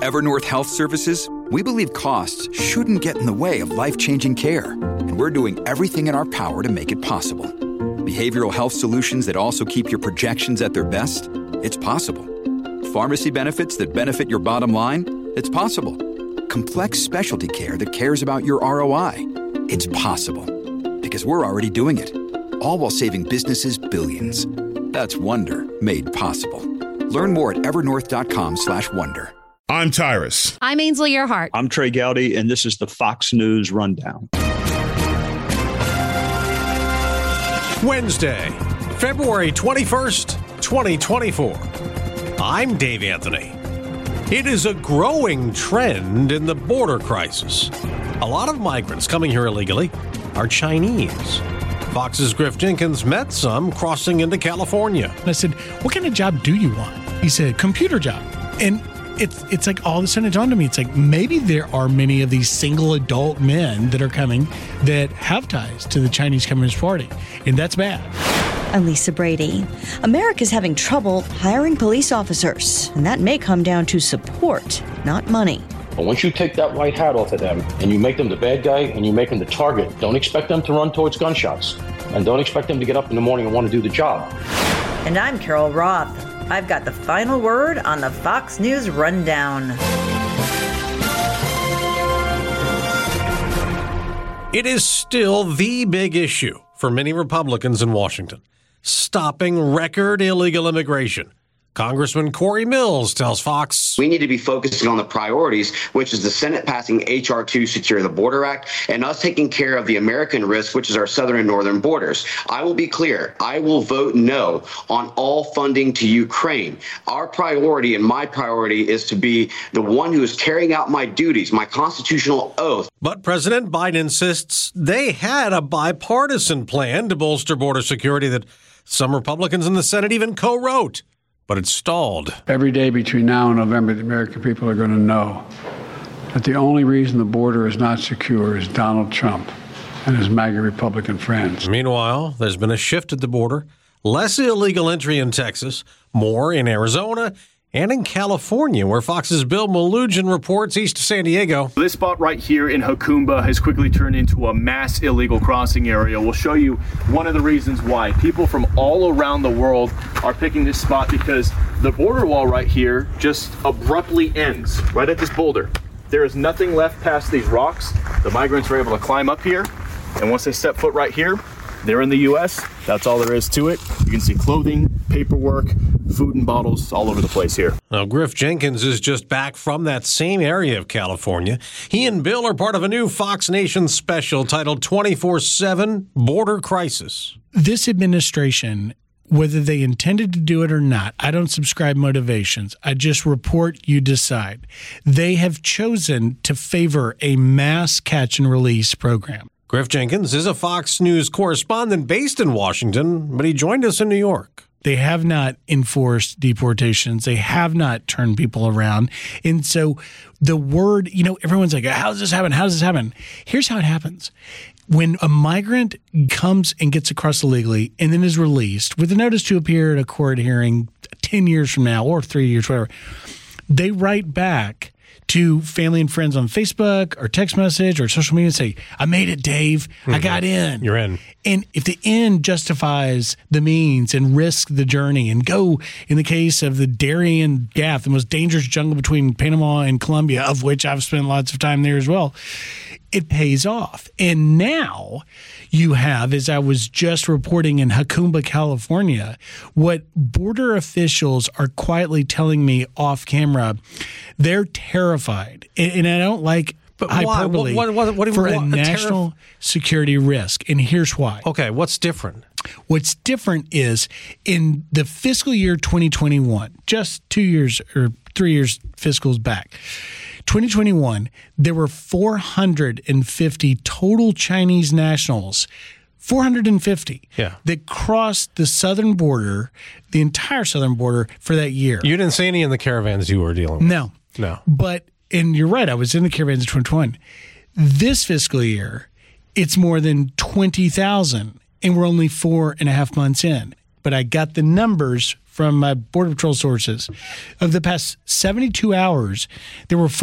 At Evernorth Health Services, we believe costs shouldn't get in the way of life-changing care, and we're doing everything in our power to make it possible. Behavioral health solutions that also keep your projections at their best? It's possible. Pharmacy benefits that benefit your bottom line? It's possible. Complex specialty care that cares about your ROI? It's possible. Because we're already doing it. All while saving businesses billions. That's Wonder made possible. Learn more at evernorth.com/wonder. I'm Tyrus. I'm Ainsley Earhart. I'm Trey Gowdy, and this is the Fox News Rundown. Wednesday, February 21st, 2024. I'm Dave Anthony. It is a growing trend in the border crisis. A lot of migrants coming here illegally are Chinese. Fox's Griff Jenkins met some crossing into California. I said, what kind of job do you want? He said, computer job. And it's like all of a sudden it dawned to me. It's like maybe there are many of these single adult men that are coming that have ties to the Chinese Communist Party. And that's bad. I'm Lisa Brady. America's having trouble hiring police officers, and that may come down to support, not money. But once you take that white hat off of them and you make them the bad guy and you make them the target, don't expect them to run towards gunshots. And don't expect them to get up in the morning and want to do the job. And I'm Carol Roth. I've got the final word on the Fox News Rundown. It is still the big issue for many Republicans in Washington, stopping record illegal immigration. Congressman Corey Mills tells Fox, we need to be focusing on the priorities, which is the Senate passing H.R. 2 Secure the Border Act and us taking care of the American risk, which is our southern and northern borders. I will be clear. I will vote no on all funding to Ukraine. Our priority and my priority is to be the one who is carrying out my duties, my constitutional oath. But President Biden insists they had a bipartisan plan to bolster border security that some Republicans in the Senate even co-wrote. But it's stalled. Every day between now and November, the American people are going to know that the only reason the border is not secure is Donald Trump and his MAGA Republican friends. Meanwhile, there's been a shift at the border. Less illegal entry in Texas, more in Arizona, and in California, where Fox's Bill Malugin reports east of San Diego. This spot right here in Jacumba has quickly turned into a mass illegal crossing area. We'll show you one of the reasons why. People from all around the world are picking this spot because the border wall right here just abruptly ends right at this boulder. There is nothing left past these rocks. The migrants are able to climb up here, and once they step foot right here, they're in the U.S. That's all there is to it. You can see clothing, paperwork, food and bottles all over the place here. Now, Griff Jenkins is just back from that same area of California. He and Bill are part of a new Fox Nation special titled 24/7 Border Crisis. This administration, whether they intended to do it or not, I don't subscribe motivations. I just report, you decide. They have chosen to favor a mass catch and release program. Griff Jenkins is a Fox News correspondent based in Washington, but he joined us in New York. They have not enforced deportations. They have not turned people around. And so the word, everyone's like, how does this happen? How does this happen? Here's how it happens. When a migrant comes and gets across illegally and then is released with a notice to appear at a court hearing 10 years from now or 3 years, whatever, they write back to family and friends on Facebook or text message or social media and say, I made it, Dave. I got in. You're in. And if the end justifies the means and risk the journey and go, in the case of the Darien Gap, the most dangerous jungle between Panama and Colombia, of which I've spent lots of time there as well, it pays off. And now you have, as I was just reporting in Jacumba, California, what border officials are quietly telling me off camera, they're terrified. And I don't like hyperbole for a national security risk. And here's why. Okay, what's different? What's different is in the fiscal year 2021, just 2 years or 3 years fiscals back, 2021, there were 450 total Chinese nationals, 450 that crossed the southern border, the entire southern border for that year. You didn't see any in the caravans you were dealing with? No. But, and you're right, I was in the caravans in 2021. This fiscal year, it's more than 20,000, and we're only 4.5 months in. But I got the numbers from my Border Patrol sources. Of the past 72 hours, there were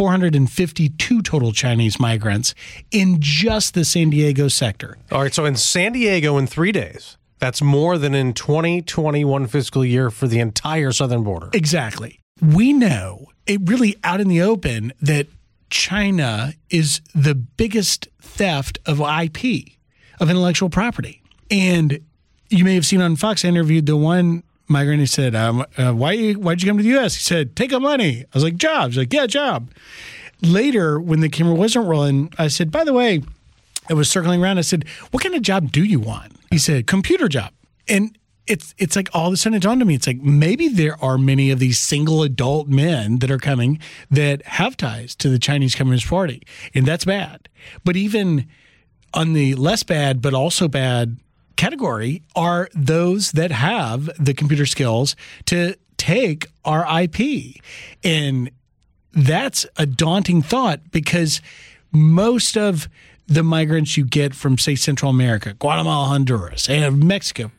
452 total Chinese migrants in just the San Diego sector. All right, so in San Diego in 3 days, that's more than in 2021 fiscal year for the entire southern border. Exactly. We know, it really out in the open, that China is the biggest theft of IP, of intellectual property. And you may have seen on Fox, I interviewed the one migrant who said, why'd you come to the U.S.? He said, take up money. I was like, jobs. Like, yeah, job. Later, when the camera wasn't rolling, I said, by the way, I was circling around. I said, what kind of job do you want? He said, computer job. And it's like all of a sudden it dawned on me. It's like maybe there are many of these single adult men that are coming that have ties to the Chinese Communist Party. And that's bad. But even on the less bad, but also bad category are those that have the computer skills to take our IP. And that's a daunting thought because most of the migrants you get from, say, Central America, Guatemala, Honduras, and Mexico,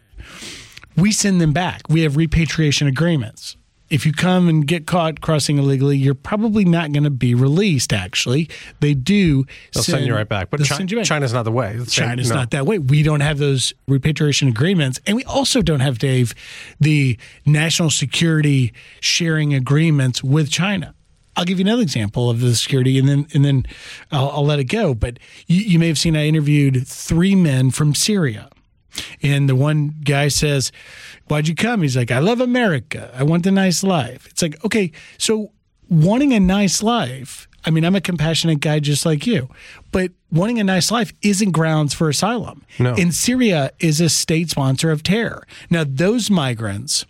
we send them back. We have repatriation agreements. If you come and get caught crossing illegally, you're probably not going to be released, actually. They do. They'll send you right back. But China's not the way. China's not that way. We don't have those repatriation agreements. And we also don't have, Dave, the national security sharing agreements with China. I'll give you another example of the security, and then I'll let it go. But you may have seen I interviewed 3 men from Syria. And the one guy says, why'd you come? He's like, I love America. I want the nice life. It's like, okay, so wanting a nice life, I mean, I'm a compassionate guy just like you, but wanting a nice life isn't grounds for asylum. No. And Syria is a state sponsor of terror. Now, those migrants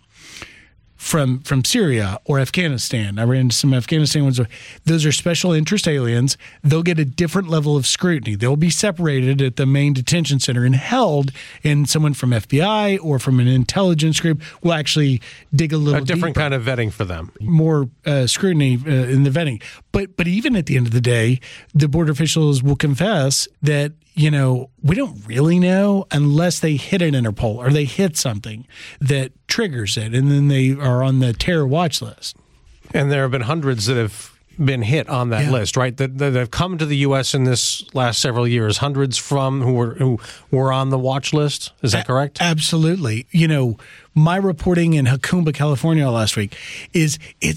from Syria or Afghanistan, I ran into some Afghanistan ones, those are special interest aliens. They'll get a different level of scrutiny. They'll be separated at the main detention center and held, and someone from FBI or from an intelligence group will actually dig a little different deeper. Kind of vetting for them. More scrutiny in the vetting. But even at the end of the day, the border officials will confess that, we don't really know unless they hit an Interpol or they hit something that triggers it, and then they are on the terror watch list. And there have been hundreds that have been hit on that list, right? That have come to the U.S. in this last several years. Hundreds from who were on the watch list. Is that correct? Absolutely. My reporting in Jacumba, California last week it's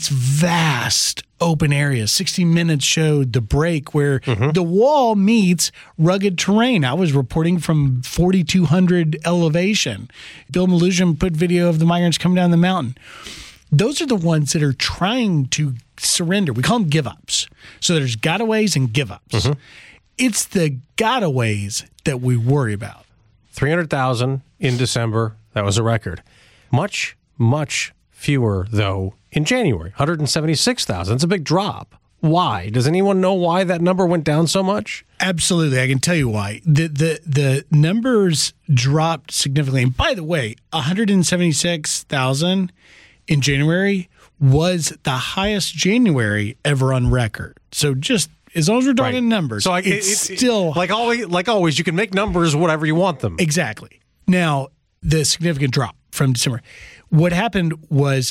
vast open areas. 60 Minutes showed the break where the wall meets rugged terrain. I was reporting from 4,200 elevation. Bill Malusian put video of the migrants coming down the mountain. Those are the ones that are trying to surrender. We call them give-ups. So there's gotaways and give-ups. It's the gotaways that we worry about. 300,000 in December. That was a record. Much, much fewer, though, in January. 176,000. It's a big drop. Why? Does anyone know why that number went down so much? Absolutely. I can tell you why. The numbers dropped significantly. And by the way, 176,000 in January was the highest January ever on record. So just as long as we're talking numbers, so it's still like always, you can make numbers whatever you want them. Exactly. Now, the significant drop from December. What happened was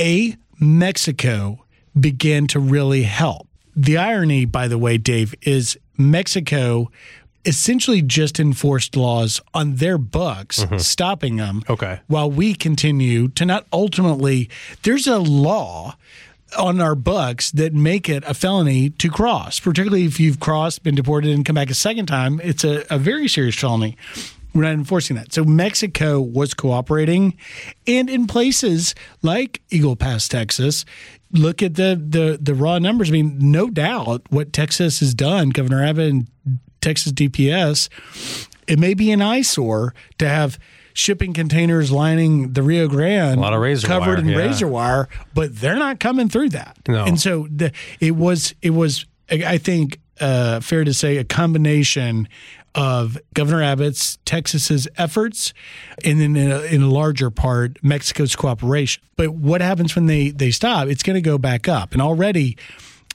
Mexico began to really help. The irony, by the way, Dave, is Mexico essentially just enforced laws on their books, stopping them. Okay. While we continue to not ultimately, there's a law on our books that make it a felony to cross, particularly if you've crossed, been deported, and come back a second time. It's a very serious felony. We're not enforcing that. So Mexico was cooperating. And in places like Eagle Pass, Texas, look at the raw numbers. I mean, no doubt what Texas has done, Governor Abbott and Texas DPS, it may be an eyesore to have shipping containers lining the Rio Grande, a lot of razor covered wire, in razor wire, but they're not coming through that. No. And so it was, I think, fair to say, a combination of Governor Abbott's, Texas's efforts, and then in a larger part, Mexico's cooperation. But what happens when they stop? It's going to go back up. And already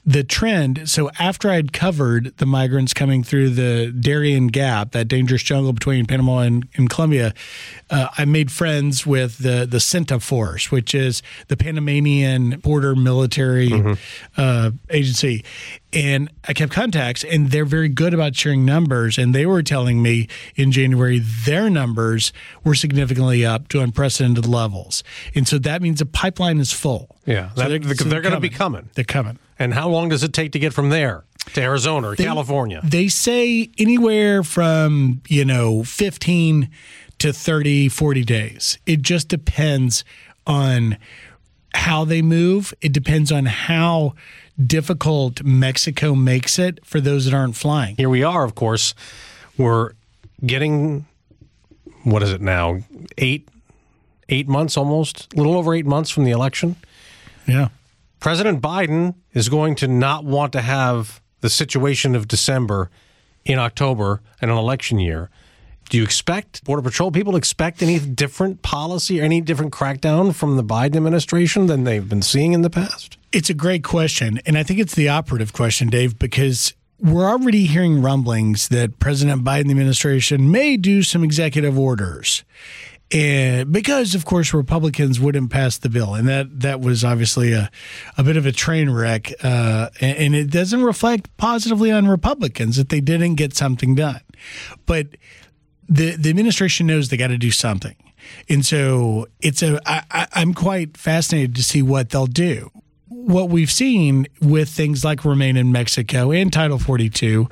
the trend, so after I'd covered the migrants coming through the Darien Gap, that dangerous jungle between Panama and Colombia, I made friends with the CENTA Force, which is the Panamanian border military agency. And I kept contacts, and they're very good about sharing numbers. And they were telling me in January their numbers were significantly up to unprecedented levels. And so that means the pipeline is full. Yeah, so they're going to be coming. They're coming. And how long does it take to get from there to Arizona or California? They say anywhere from, 15 to 30, 40 days. It just depends on how they move. It depends on how difficult Mexico makes it for those that aren't flying. Here we are, of course. We're getting, what is it now, 8 months almost, a little over 8 months from the election. Yeah. President Biden is going to not want to have the situation of December in October in an election year. Do you expect Border Patrol people expect any different policy or any different crackdown from the Biden administration than they've been seeing in the past? It's a great question, and I think it's the operative question, Dave, because we're already hearing rumblings that President Biden administration may do some executive orders. And because, of course, Republicans wouldn't pass the bill. And that was obviously a bit of a train wreck. And it doesn't reflect positively on Republicans that they didn't get something done. But the administration knows they got to do something. And so I'm quite fascinated to see what they'll do. What we've seen with things like Remain in Mexico and Title 42,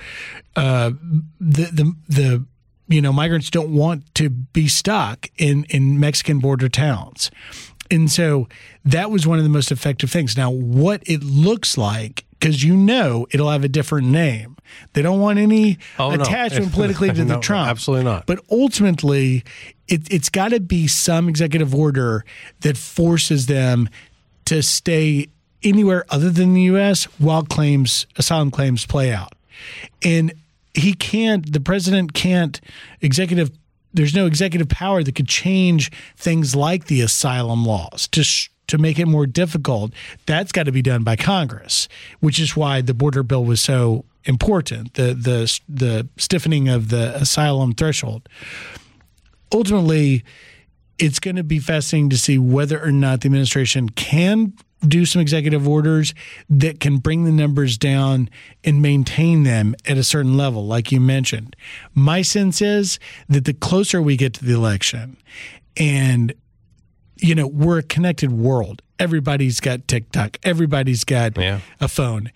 migrants don't want to be stuck in Mexican border towns. And so that was one of the most effective things. Now, what it looks like, because it'll have a different name. They don't want any attachment politically to the Trump. Absolutely not. But ultimately, it's got to be some executive order that forces them to stay anywhere other than the U.S. while asylum claims play out. And the president can't there's no executive power that could change things like the asylum laws to make it more difficult. That's got to be done by Congress, which is why the border bill was so important, the stiffening of the asylum threshold. Ultimately, it's going to be fascinating to see whether or not the administration can do some executive orders that can bring the numbers down and maintain them at a certain level, like you mentioned. My sense is that the closer we get to the election, and, we're a connected world. Everybody's got TikTok. Everybody's got a phone.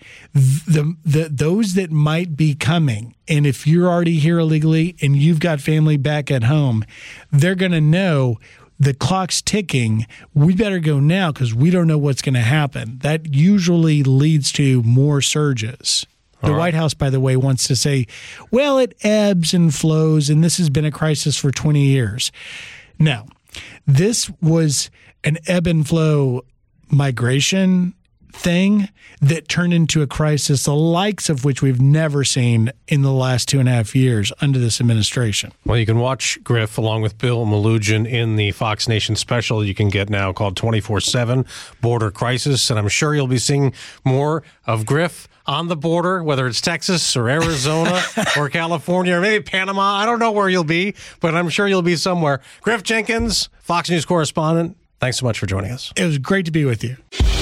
Those that might be coming, and if you're already here illegally and you've got family back at home, they're going to know the clock's ticking. We better go now because we don't know what's going to happen. That usually leads to more surges. The White House, by the way, wants to say, well, it ebbs and flows, and this has been a crisis for 20 years. Now, this was an ebb and flow migration thing that turned into a crisis, the likes of which we've never seen in the last 2.5 years under this administration. Well, you can watch Griff along with Bill Malugin in the Fox Nation special you can get now called 24/7 Border Crisis, and I'm sure you'll be seeing more of Griff on the border, whether it's Texas or Arizona or California or maybe Panama. I don't know where you'll be, but I'm sure you'll be somewhere. Griff Jenkins, Fox News correspondent, thanks so much for joining us. It was great to be with you.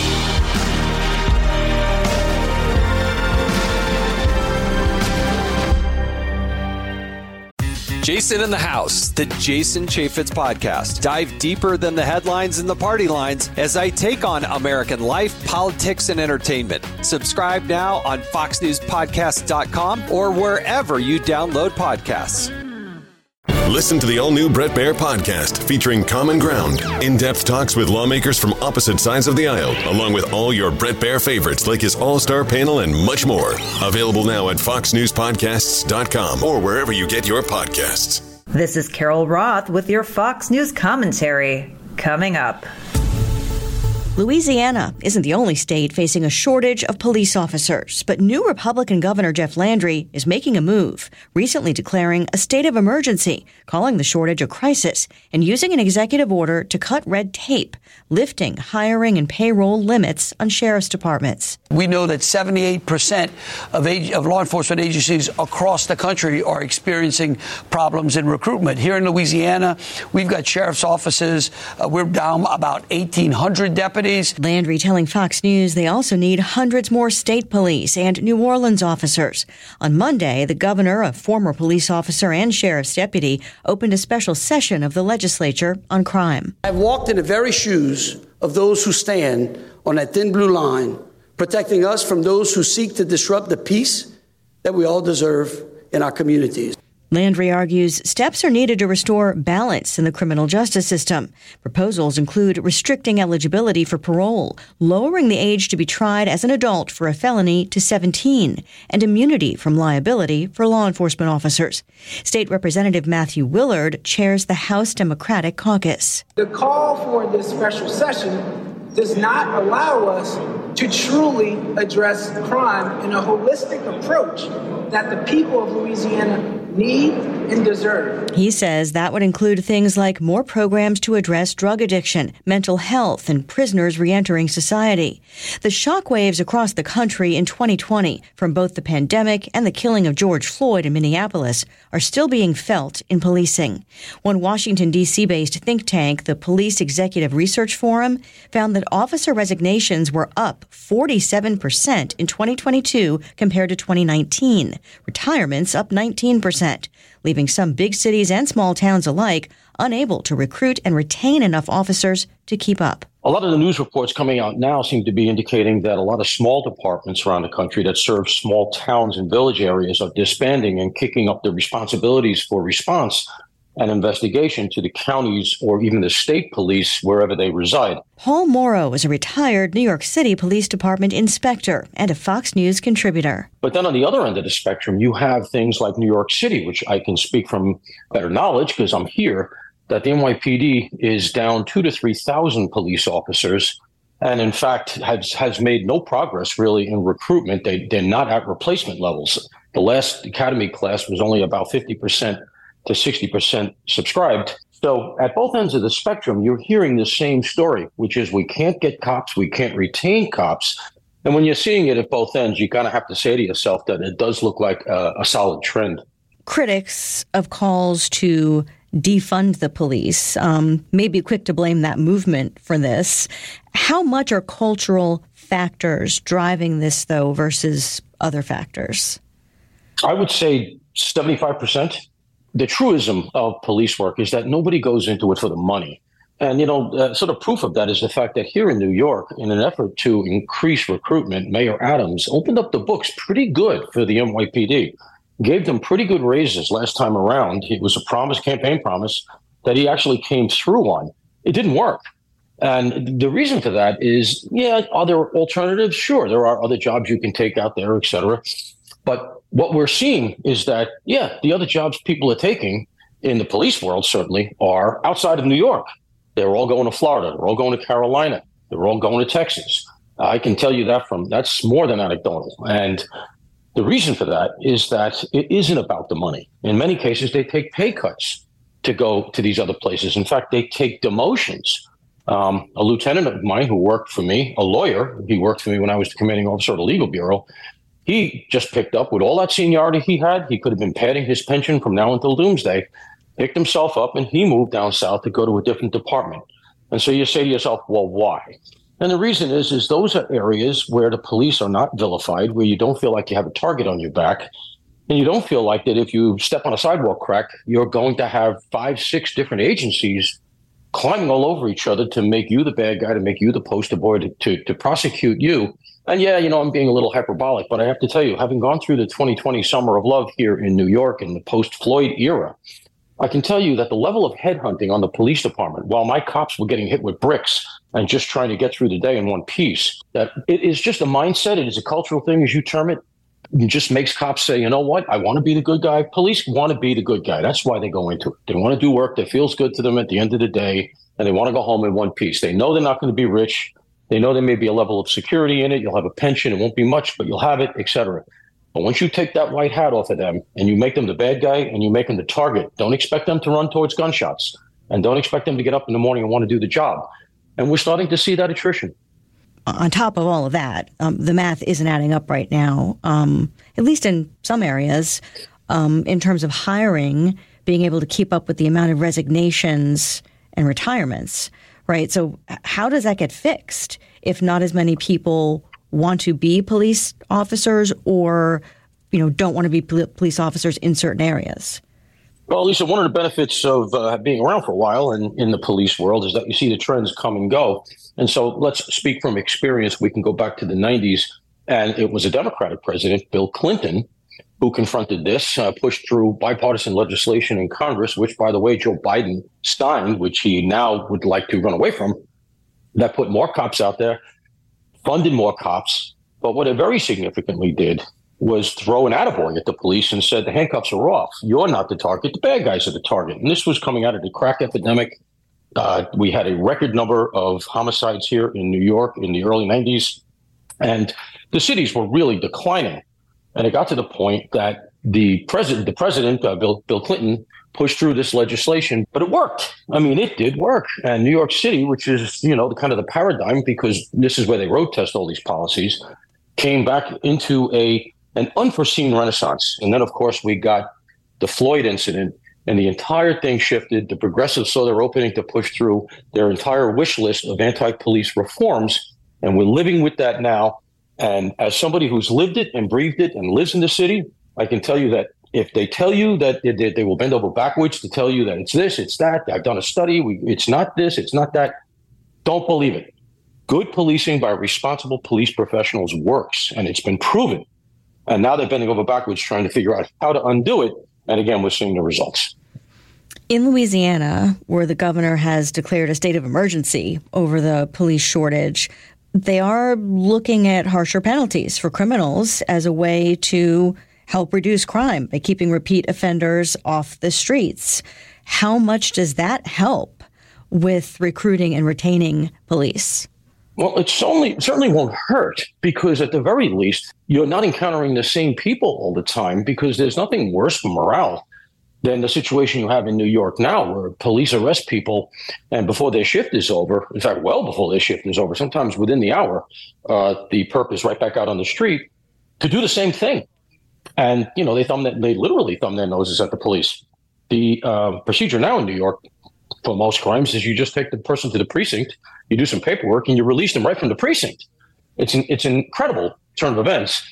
Jason in the House, the Jason Chaffetz podcast. Dive deeper than the headlines and the party lines as I take on American life, politics, and entertainment. Subscribe now on foxnewspodcast.com or wherever you download podcasts. Listen to the all-new Bret Baier podcast featuring Common Ground, in-depth talks with lawmakers from opposite sides of the aisle, along with all your Bret Baier favorites like his all-star panel and much more. Available now at foxnewspodcasts.com or wherever you get your podcasts. This is Carol Roth with your Fox News commentary. Coming up. Louisiana isn't the only state facing a shortage of police officers, but new Republican Governor Jeff Landry is making a move, recently declaring a state of emergency, calling the shortage a crisis, and using an executive order to cut red tape, lifting hiring and payroll limits on sheriff's departments. We know that 78% of law enforcement agencies across the country are experiencing problems in recruitment. Here in Louisiana, we've got sheriff's offices. We're down about 1,800 deputies. Landry telling Fox News they also need hundreds more state police and New Orleans officers. On Monday, the governor, a former police officer and sheriff's deputy, opened a special session of the legislature on crime. I've walked in the very shoes of those who stand on that thin blue line, protecting us from those who seek to disrupt the peace that we all deserve in our communities. Landry argues steps are needed to restore balance in the criminal justice system. Proposals include restricting eligibility for parole, lowering the age to be tried as an adult for a felony to 17, and immunity from liability for law enforcement officers. State Representative Matthew Willard chairs the House Democratic Caucus. The call for this special session does not allow us to truly address crime in a holistic approach that the people of Louisiana need and deserve. He says that would include things like more programs to address drug addiction, mental health, and prisoners reentering society. The shockwaves across the country in 2020 from both the pandemic and the killing of George Floyd in Minneapolis are still being felt in policing. One Washington, D.C.-based think tank, the Police Executive Research Forum, found that officer resignations were up 47% in 2022 compared to 2019. Retirements up 19%, leaving some big cities and small towns alike unable to recruit and retain enough officers to keep up. A lot of the news reports coming out now seem to be indicating that a lot of small departments around the country that serve small towns and village areas are disbanding and kicking up the responsibilities for response and investigation to the counties or even the state police wherever they reside. Paul Morrow is a retired New York City Police Department inspector and a Fox News contributor. But then on the other end of the spectrum, you have things like New York City, which I can speak from better knowledge because I'm here, that the NYPD is down 2,000 to 3,000 police officers and, in fact, has made no progress really in recruitment. They're not at replacement levels. The last academy class was only about 50% to 60% subscribed. So at both ends of the spectrum, you're hearing the same story, which is we can't get cops, we can't retain cops. And when you're seeing it at both ends, you kind of have to say to yourself that it does look like a solid trend. Critics of calls to defund the police may be quick to blame that movement for this. How much are cultural factors driving this, though, versus other factors? I would say 75%. The truism of police work is that nobody goes into it for the money. And, sort of proof of that is the fact that here in New York, in an effort to increase recruitment, Mayor Adams opened up the books pretty good for the NYPD, gave them pretty good raises last time around. It was a campaign promise that he actually came through on. It didn't work. And the reason for that is, are there alternatives? Sure, there are other jobs you can take out there, et cetera. But what we're seeing is that, the other jobs people are taking in the police world certainly are outside of New York. They're all going to Florida. They're all going to Carolina. They're all going to Texas. I can tell you that's more than anecdotal. And the reason for that is that it isn't about the money. In many cases, they take pay cuts to go to these other places. In fact, they take demotions. A lieutenant of mine who worked for me, a lawyer, he worked for me when I was the commanding officer of the legal bureau. He just picked up with all that seniority he had. He could have been padding his pension from now until doomsday, picked himself up, and he moved down south to go to a different department. And so you say to yourself, well, why? And the reason is those are areas where the police are not vilified, where you don't feel like you have a target on your back. And you don't feel like that if you step on a sidewalk crack, you're going to have 5, 6 different agencies climbing all over each other to make you the bad guy, to make you the poster boy, to prosecute you. And I'm being a little hyperbolic, but I have to tell you, having gone through the 2020 Summer of Love here in New York in the post-Floyd era, I can tell you that the level of headhunting on the police department, while my cops were getting hit with bricks and just trying to get through the day in one piece, that it is just a mindset. It is a cultural thing, as you term it. It just makes cops say, you know what, I want to be the good guy. Police want to be the good guy. That's why they go into it. They want to do work that feels good to them at the end of the day, and they want to go home in one piece. They know they're not going to be rich. They know there may be a level of security in it. You'll have a pension. It won't be much, but you'll have it, et cetera. But once you take that white hat off of them and you make them the bad guy and you make them the target, don't expect them to run towards gunshots and don't expect them to get up in the morning and want to do the job. And we're starting to see that attrition. On top of all of that, the math isn't adding up right now, at least in some areas, in terms of hiring, being able to keep up with the amount of resignations and retirements, right? So how does that get fixed if not as many people want to be police officers or, don't want to be police officers in certain areas? Well, Lisa, one of the benefits of being around for a while and in the police world is that you see the trends come and go. And so let's speak from experience. We can go back to the 90s, and it was a Democratic president, Bill Clinton, who confronted this, pushed through bipartisan legislation in Congress, which, by the way, Joe Biden signed, which he now would like to run away from, that put more cops out there, funded more cops. But what it very significantly did was throw an attaboy at the police and said, the handcuffs are off. You're not the target. The bad guys are the target. And this was coming out of the crack epidemic. We had a record number of homicides here in New York in the early 90s. And the cities were really declining. And it got to the point that the president, Bill Clinton, pushed through this legislation, but it worked. I mean, it did work. And New York City, which is, the kind of the paradigm, because this is where they road test all these policies, came back into an unforeseen renaissance. And then, of course, we got the Floyd incident, and the entire thing shifted. The progressives saw their opening to push through their entire wish list of anti-police reforms. And we're living with that now. And as somebody who's lived it and breathed it and lives in the city, I can tell you that if they tell you that they will bend over backwards to tell you that it's this, it's that, I've done a study, it's not this, it's not that, don't believe it. Good policing by responsible police professionals works, and it's been proven. And now they're bending over backwards trying to figure out how to undo it. And again, we're seeing the results. In Louisiana, where the governor has declared a state of emergency over the police shortage, they are looking at harsher penalties for criminals as a way to help reduce crime by keeping repeat offenders off the streets. How much does that help with recruiting and retaining police? Well, it certainly won't hurt, because at the very least, you're not encountering the same people all the time, because there's nothing worse for morale than the situation you have in New York now, where police arrest people and before their shift is over, in fact, well before their shift is over, sometimes within the hour, the perp is right back out on the street to do the same thing. And, they literally thumb their noses at the police. The procedure now in New York for most crimes is you just take the person to the precinct, you do some paperwork, and you release them right from the precinct. It's an incredible turn of events.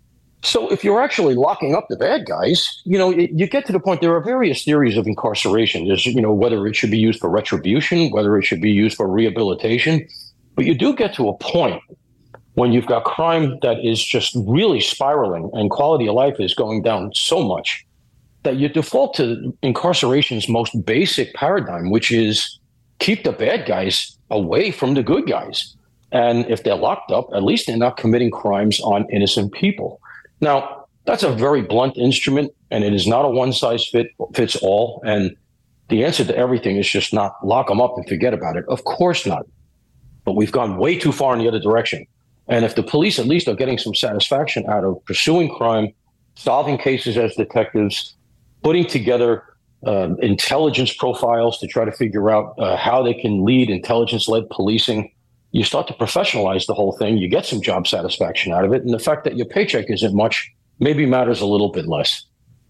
So if you're actually locking up the bad guys, you get to the point, there are various theories of incarceration. There's, whether it should be used for retribution, whether it should be used for rehabilitation. But you do get to a point when you've got crime that is just really spiraling and quality of life is going down so much that you default to incarceration's most basic paradigm, which is keep the bad guys away from the good guys. And if they're locked up, at least they're not committing crimes on innocent people. Now, that's a very blunt instrument, and it is not a one-size-fits-all. And the answer to everything is just not lock them up and forget about it. Of course not. But we've gone way too far in the other direction. And if the police at least are getting some satisfaction out of pursuing crime, solving cases as detectives, putting together intelligence profiles to try to figure out how they can lead intelligence-led policing, you start to professionalize the whole thing. You get some job satisfaction out of it. And the fact that your paycheck isn't much maybe matters a little bit less.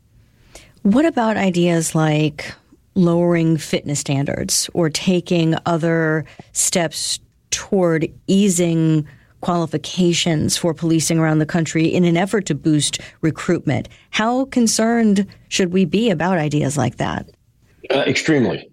What about ideas like lowering fitness standards or taking other steps toward easing qualifications for policing around the country in an effort to boost recruitment? How concerned should we be about ideas like that? Extremely.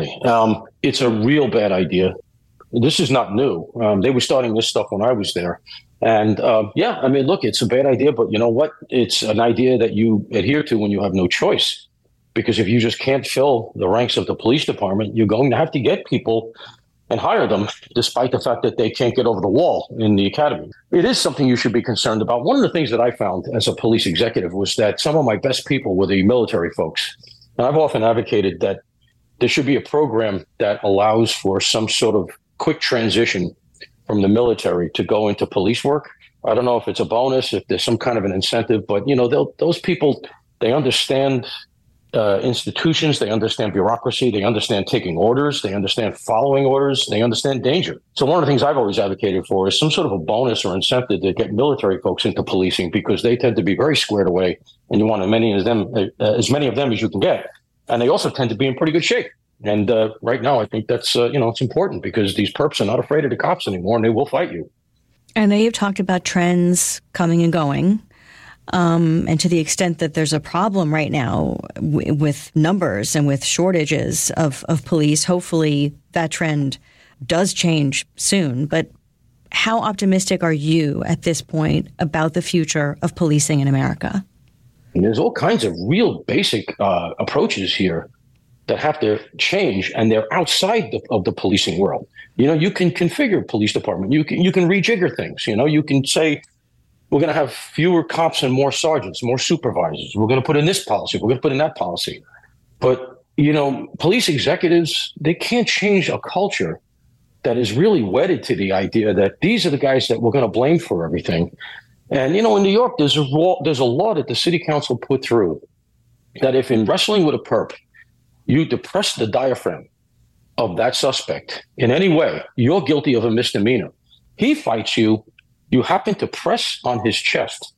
It's a real bad idea. This is not new. They were starting this stuff when I was there. And look, it's a bad idea, but you know what? It's an idea that you adhere to when you have no choice. Because if you just can't fill the ranks of the police department, you're going to have to get people and hire them, despite the fact that they can't get over the wall in the academy. It is something you should be concerned about. One of the things that I found as a police executive was that some of my best people were the military folks. And I've often advocated that there should be a program that allows for some sort of quick transition from the military to go into police work. I don't know if it's a bonus, if there's some kind of an incentive, but those people, they understand institutions, they understand bureaucracy, they understand taking orders, they understand following orders, they understand danger. So one of the things I've always advocated for is some sort of a bonus or incentive to get military folks into policing, because they tend to be very squared away, and you want as many of them as you can get. And they also tend to be in pretty good shape. And right now, I think that's it's important, because these perps are not afraid of the cops anymore, and they will fight you. I know you've talked about trends coming and going. And to the extent that there's a problem right now with numbers and with shortages of police, hopefully that trend does change soon. But how optimistic are you at this point about the future of policing in America? And there's all kinds of real basic approaches here that have to change, and they're outside of the policing world. You can configure a police department. You can rejigger things. You can say, we're going to have fewer cops and more sergeants, more supervisors. We're going to put in this policy. We're going to put in that policy. But, police executives, they can't change a culture that is really wedded to the idea that these are the guys that we're going to blame for everything. And, in New York, there's a law that the city council put through that if in wrestling with a perp, you depress the diaphragm of that suspect in any way, you're guilty of a misdemeanor. He fights you. You happen to press on his chest,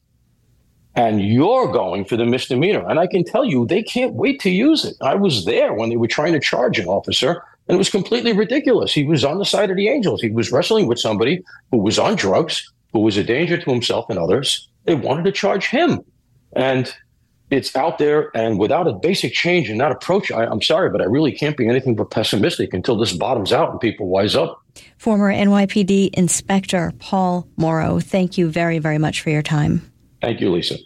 and you're going for the misdemeanor. And I can tell you, they can't wait to use it. I was there when they were trying to charge an officer, and it was completely ridiculous. He was on the side of the angels. He was wrestling with somebody who was on drugs, who was a danger to himself and others. They wanted to charge him. And it's out there, and without a basic change in that approach, I'm sorry, but I really can't be anything but pessimistic until this bottoms out and people wise up. Former NYPD Inspector Paul Mauro, thank you very, very much for your time. Thank you, Lisa.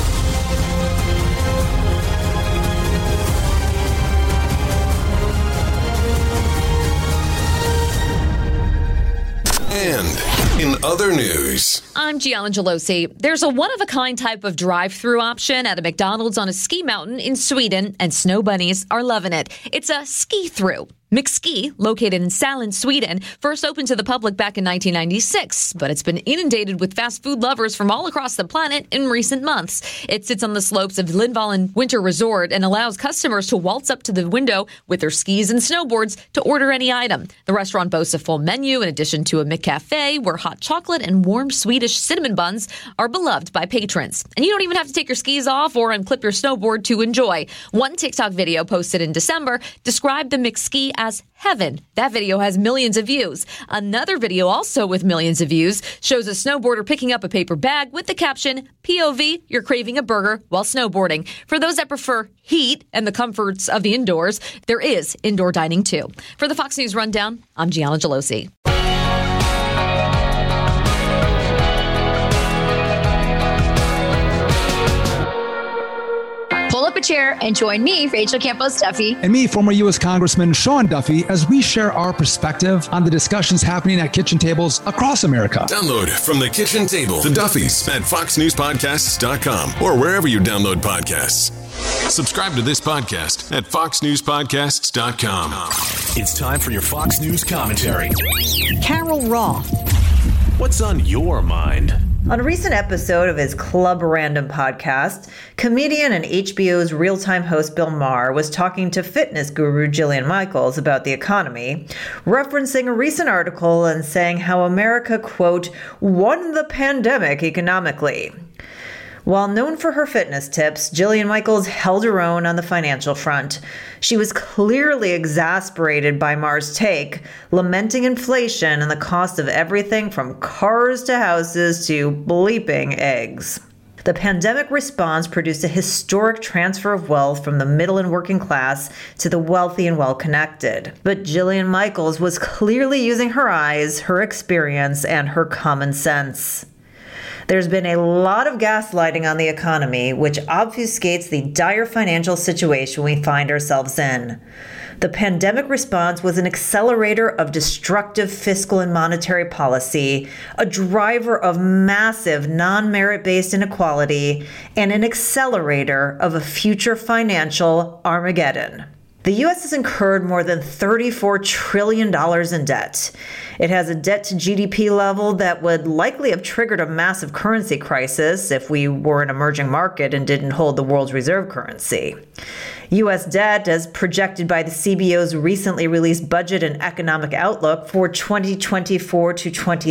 And in other news, I'm Gianna Gelosi. There's a one-of-a-kind type of drive-through option at a McDonald's on a ski mountain in Sweden, and snow bunnies are loving it. It's a ski-through. McSki, located in Sälen, Sweden, first opened to the public back in 1996, but it's been inundated with fast food lovers from all across the planet in recent months. It sits on the slopes of Lindvallen Winter Resort and allows customers to waltz up to the window with their skis and snowboards to order any item. The restaurant boasts a full menu in addition to a McCafe, where hot chocolate and warm Swedish cinnamon buns are beloved by patrons. And you don't even have to take your skis off or unclip your snowboard to enjoy. One TikTok video posted in December described the McSki as heaven. That video has millions of views. Another video, also with millions of views, shows a snowboarder picking up a paper bag with the caption, POV, you're craving a burger while snowboarding. For those that prefer heat and the comforts of the indoors, there is indoor dining too. For the Fox News Rundown, I'm Gianna Gelosi. Pull up a chair and join me, Rachel Campos Duffy. And me, former U.S. Congressman Sean Duffy, as we share our perspective on the discussions happening at kitchen tables across America. Download From the Kitchen Table, The Duffys, at foxnewspodcasts.com or wherever you download podcasts. Subscribe to this podcast at foxnewspodcasts.com. It's time for your Fox News commentary. Carol Roth. What's on your mind? On a recent episode of his Club Random podcast, comedian and HBO's Real-Time host Bill Maher was talking to fitness guru Jillian Michaels about the economy, referencing a recent article and saying how America, quote, won the pandemic economically. While known for her fitness tips, Jillian Michaels held her own on the financial front. She was clearly exasperated by Maher's take, lamenting inflation and the cost of everything from cars to houses to bleeping eggs. The pandemic response produced a historic transfer of wealth from the middle and working class to the wealthy and well-connected. But Jillian Michaels was clearly using her eyes, her experience, and her common sense. There's been a lot of gaslighting on the economy, which obfuscates the dire financial situation we find ourselves in. The pandemic response was an accelerator of destructive fiscal and monetary policy, a driver of massive non-merit-based inequality, and an accelerator of a future financial Armageddon. The U.S. has incurred more than $34 trillion in debt. It has a debt to GDP level that would likely have triggered a massive currency crisis if we were an emerging market and didn't hold the world's reserve currency. U.S. debt, as projected by the CBO's recently released budget and economic outlook for 2024 to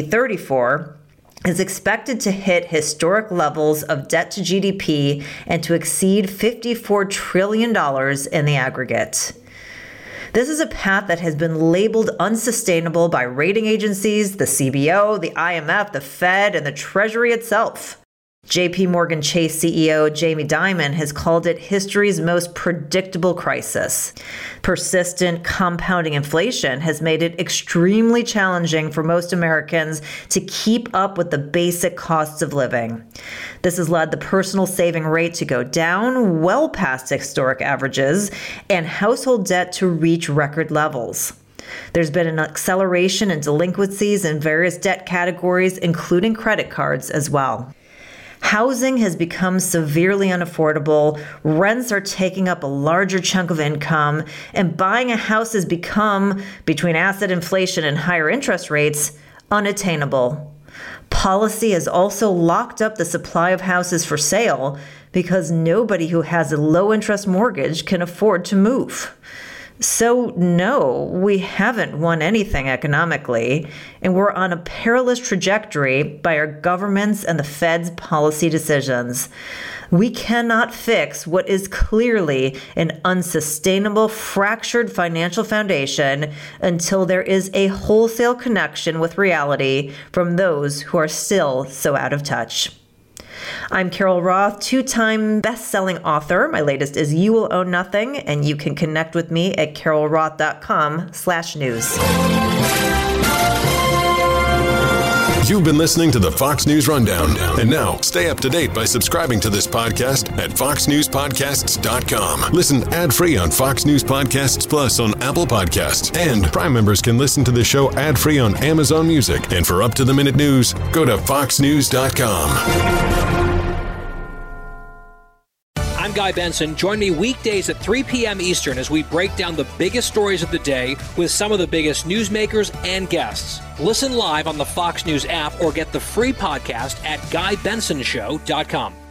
2034, is expected to hit historic levels of debt to GDP and to exceed $54 trillion in the aggregate. This is a path that has been labeled unsustainable by rating agencies, the CBO, the IMF, the Fed, and the Treasury itself. JP Morgan Chase CEO Jamie Dimon has called it history's most predictable crisis. Persistent compounding inflation has made it extremely challenging for most Americans to keep up with the basic costs of living. This has led the personal saving rate to go down well past historic averages and household debt to reach record levels. There's been an acceleration in delinquencies in various debt categories, including credit cards as well. Housing has become severely unaffordable, rents are taking up a larger chunk of income, and buying a house has become, between asset inflation and higher interest rates, unattainable. Policy has also locked up the supply of houses for sale because nobody who has a low-interest mortgage can afford to move. So no, we haven't won anything economically, and we're on a perilous trajectory by our government's and the Fed's policy decisions. We cannot fix what is clearly an unsustainable, fractured financial foundation until there is a wholesale connection with reality from those who are still so out of touch. I'm Carol Roth, two-time best-selling author. My latest is You Will Own Nothing, and you can connect with me at carolroth.com/news. You've been listening to the Fox News Rundown. And now, stay up to date by subscribing to this podcast at foxnewspodcasts.com. Listen ad-free on Fox News Podcasts Plus on Apple Podcasts. And Prime members can listen to the show ad-free on Amazon Music. And for up-to-the-minute news, go to foxnews.com. I'm Guy Benson. Join me weekdays at 3 p.m. Eastern as we break down the biggest stories of the day with some of the biggest newsmakers and guests. Listen live on the Fox News app or get the free podcast at GuyBensonShow.com.